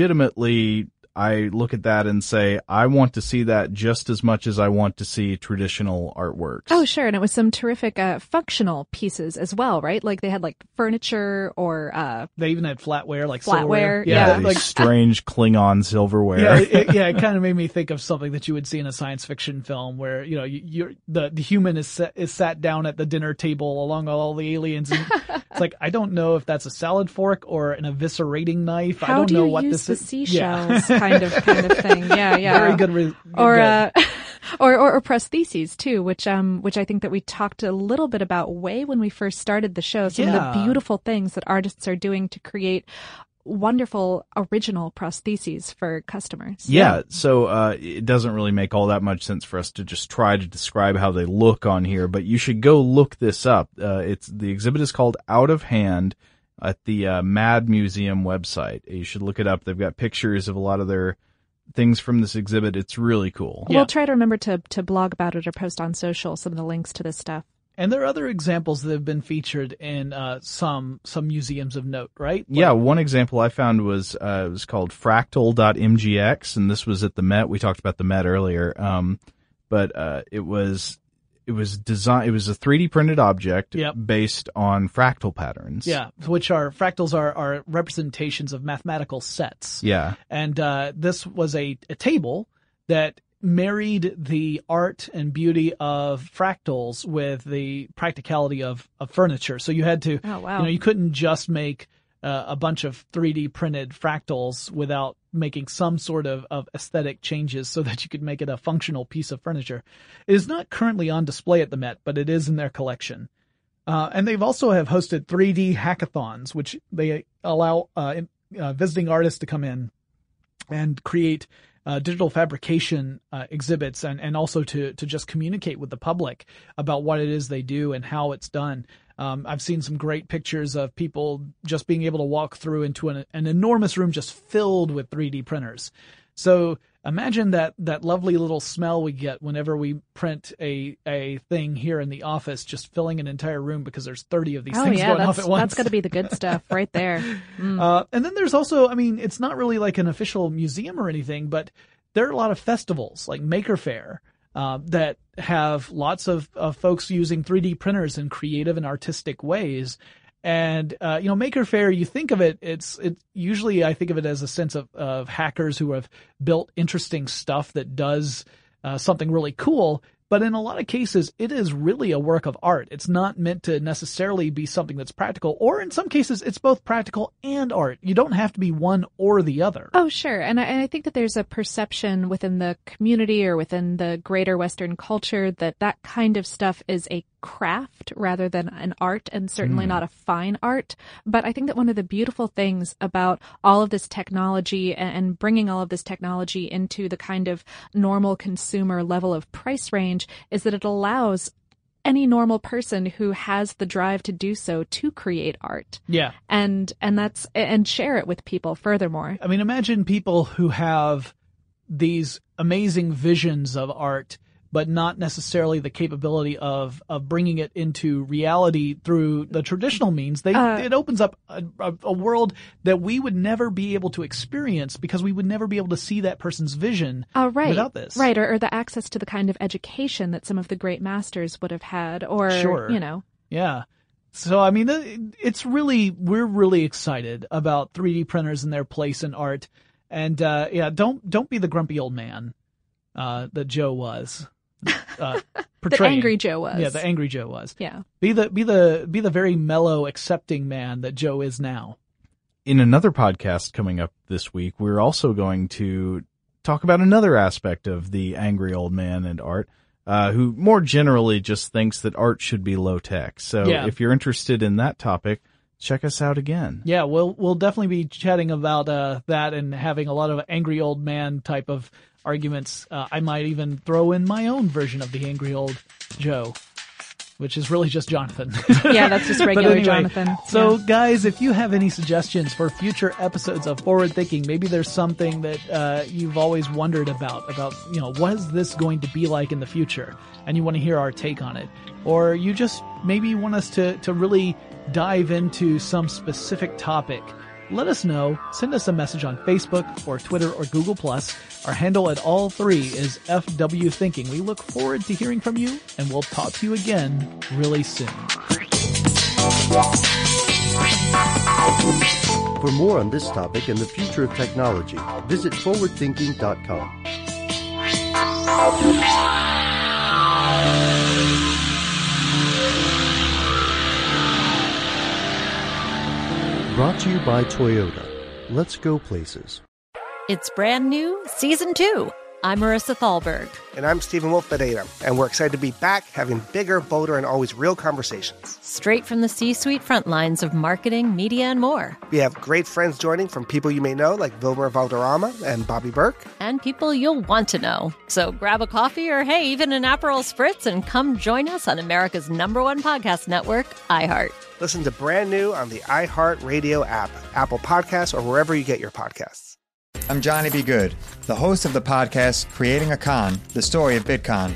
look at that and say, I want to see that just as much as I want to see traditional artworks. Oh, sure. And it was some terrific functional pieces as well, right? Like they had like furniture or they even had flatware, like flatware. silverware. Yeah. Like strange Klingon silverware. Yeah, it kind of made me think of something that you would see in a science fiction film where, you know, the human is sat down at the dinner table along with all the aliens. And it's like, I don't know if that's a salad fork or an eviscerating knife. I don't know what this is. Seashells kind of thing. Yeah. Very good. Or prostheses too, which I think that we talked a little bit about way when we first started the show. Some of the beautiful things that artists are doing to create wonderful original prostheses for customers. Yeah, so it doesn't really make all that much sense for us to just try to describe how they look on here, but you should go look this up. The exhibit is called Out of Hand at the MAD Museum website. You should look it up. They've got pictures of a lot of their things from this exhibit. It's really cool. We'll try to remember to blog about it or post on social some of the links to this stuff. And there are other examples that have been featured in some museums of note, right? Yeah, one example I found was it was called fractal.mgx, and this was at the Met. We talked about the Met earlier, but it was designed. It was a 3D printed object based on fractal patterns. Yeah, which fractals are representations of mathematical sets. Yeah, and this was a table that married the art and beauty of fractals with the practicality of furniture. So you had to, you couldn't just make a bunch of 3D printed fractals without making some sort of aesthetic changes so that you could make it a functional piece of furniture. It is not currently on display at the Met, but it is in their collection. And they've also have hosted 3D hackathons, which they allow visiting artists to come in and create digital fabrication exhibits and also to just communicate with the public about what it is they do and how it's done. I've seen some great pictures of people just being able to walk through into an enormous room just filled with 3D printers. So imagine that lovely little smell we get whenever we print a thing here in the office, just filling an entire room because there's 30 of these things going off at once. That's got to be the good stuff right there. And then there's also, I mean, it's not really like an official museum or anything, but there are a lot of festivals like Maker Faire that have lots of folks using 3D printers in creative and artistic ways. And, Maker Faire, you think of it, it's usually I think of it as a sense of hackers who have built interesting stuff that does something really cool. But in a lot of cases, it is really a work of art. It's not meant to necessarily be something that's practical, or in some cases, it's both practical and art. You don't have to be one or the other. Oh, sure. And I think that there's a perception within the community or within the greater Western culture that kind of stuff is a craft rather than an art, and certainly not a fine art. But I think that one of the beautiful things about all of this technology and bringing all of this technology into the kind of normal consumer level of price range is that it allows any normal person who has the drive to do so to create art. Yeah. And share it with people furthermore. I mean, imagine people who have these amazing visions of art, but not necessarily the capability of bringing it into reality through the traditional means. It opens up a world that we would never be able to experience because we would never be able to see that person's vision without this. Right, or the access to the kind of education that some of the great masters would have had, or, Yeah. So, I mean, we're really excited about 3D printers and their place in art. And, don't be the grumpy old man that Joe was. The angry Joe was. Yeah, the angry Joe was. Yeah. Be the very mellow, accepting man that Joe is now. In another podcast coming up this week, we're also going to talk about another aspect of the angry old man and art, who more generally just thinks that art should be low tech. So if you're interested in that topic, check us out again. Yeah, we'll definitely be chatting about that and having a lot of angry old man type of arguments. I might even throw in my own version of the angry old Joe, which is really just Jonathan. Yeah, that's just regular Jonathan. So guys, if you have any suggestions for future episodes of Forward Thinking, maybe there's something that you've always wondered about, what is this going to be like in the future? And you want to hear our take on it. Or you just maybe want us to really dive into some specific topic. Let us know. Send us a message on Facebook or Twitter or Google+. Our handle at all three is FW Thinking. We look forward to hearing from you, and we'll talk to you again really soon. For more on this topic and the future of technology, visit forwardthinking.com. Brought to you by Toyota. Let's go places. It's brand new, Season 2. I'm Marissa Thalberg. And I'm Stephen Wolf-Bedeta. And we're excited to be back having bigger, bolder, and always real conversations. Straight from the C-suite front lines of marketing, media, and more. We have great friends joining from people you may know, like Wilmer Valderrama and Bobby Burke. And people you'll want to know. So grab a coffee or, hey, even an Aperol Spritz and come join us on America's #1 podcast network, iHeart. Listen to brand new on the iHeart Radio app, Apple Podcasts, or wherever you get your podcasts. I'm Johnny B. Good, the host of the podcast Creating a Con, the story of Bitcon.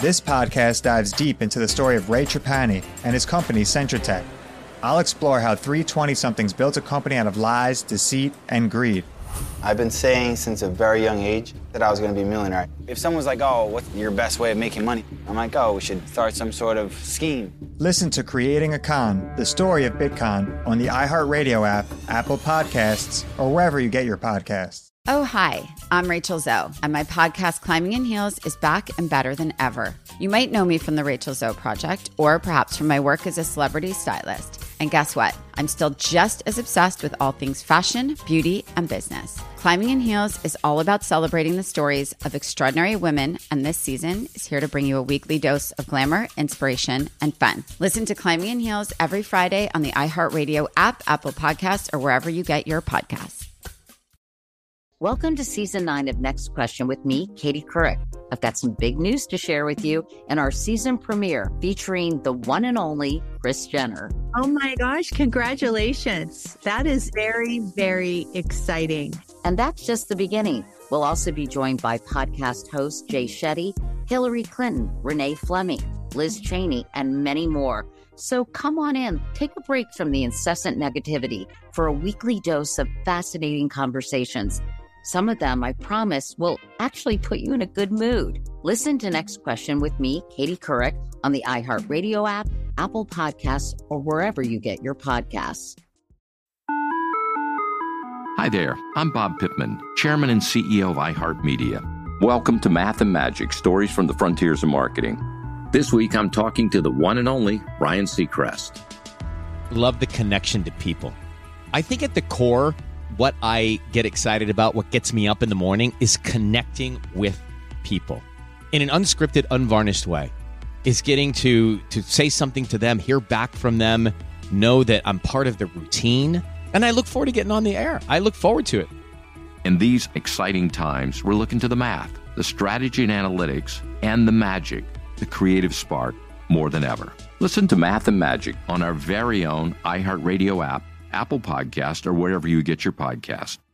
This podcast dives deep into the story of Ray Trapani and his company, CentraTech. I'll explore how three 20-somethings built a company out of lies, deceit, and greed. I've been saying since a very young age that I was going to be a millionaire. If someone's like, oh, what's your best way of making money? I'm like, oh, we should start some sort of scheme. Listen to Creating a Con, the story of Bitcon, on the iHeartRadio app, Apple Podcasts, or wherever you get your podcasts. Oh, hi, I'm Rachel Zoe, and my podcast, Climbing in Heels, is back and better than ever. You might know me from the Rachel Zoe Project, or perhaps from my work as a celebrity stylist. And guess what? I'm still just as obsessed with all things fashion, beauty, and business. Climbing in Heels is all about celebrating the stories of extraordinary women, and this season is here to bring you a weekly dose of glamour, inspiration, and fun. Listen to Climbing in Heels every Friday on the iHeartRadio app, Apple Podcasts, or wherever you get your podcasts. Welcome to Season 9 of Next Question with me, Katie Couric. I've got some big news to share with you in our season premiere featuring the one and only Kris Jenner. Oh my gosh, congratulations. That is very, very exciting. And that's just the beginning. We'll also be joined by podcast host Jay Shetty, Hillary Clinton, Renee Fleming, Liz Cheney, and many more. So come on in, take a break from the incessant negativity for a weekly dose of fascinating conversations. Some of them, I promise, will actually put you in a good mood. Listen to Next Question with me, Katie Couric, on the iHeartRadio app, Apple Podcasts, or wherever you get your podcasts. Hi there, I'm Bob Pittman, Chairman and CEO of iHeartMedia. Welcome to Math and Magic, Stories from the Frontiers of Marketing. This week, I'm talking to the one and only Ryan Seacrest. Love the connection to people. I think at the core, what I get excited about, what gets me up in the morning, is connecting with people in an unscripted, unvarnished way. Is getting to say something to them, hear back from them, know that I'm part of the routine, and I look forward to getting on the air. I look forward to it. In these exciting times, we're looking to the math, the strategy and analytics, and the magic, the creative spark, more than ever. Listen to Math and Magic on our very own iHeartRadio app, Apple Podcast, or wherever you get your podcast.